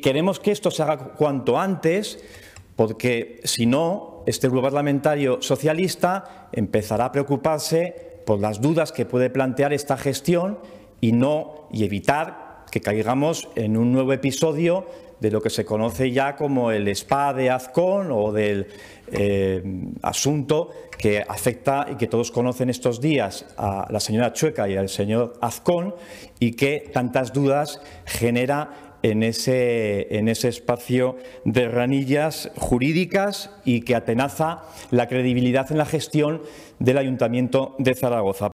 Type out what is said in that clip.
queremos que esto se haga cuanto antes, porque si no, este grupo parlamentario socialista empezará a preocuparse por las dudas que puede plantear esta gestión y evitar que caigamos en un nuevo episodio de lo que se conoce ya como el spa de Azcón o del asunto que afecta y que todos conocen estos días a la señora Chueca y al señor Azcón y que tantas dudas genera en ese espacio de ranillas jurídicas y que atenaza la credibilidad en la gestión del Ayuntamiento de Zaragoza.